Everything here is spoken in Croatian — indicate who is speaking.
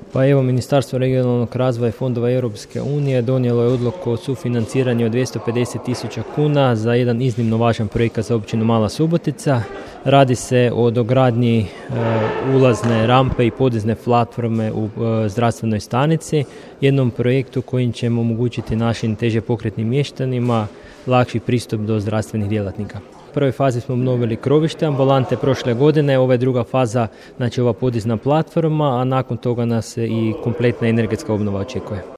Speaker 1: Pa evo, Ministarstvo regionalnog razvoja i fondova Europske unije donijelo je odluku o sufinanciranju od 250.000 kuna za jedan iznimno važan projekat za općinu Mala Subotica. Radi se o dogradnji ulazne rampe i podizne platforme u zdravstvenoj stanici, jednom projektu kojim ćemo omogućiti našim teže pokretnim mještanima lakši pristup do zdravstvenih djelatnika. U prvoj fazi smo obnovili krovište ambulante prošle godine, ovo je druga faza, znači ova podizna platforma, a nakon toga nas i kompletna energetska obnova očekuje.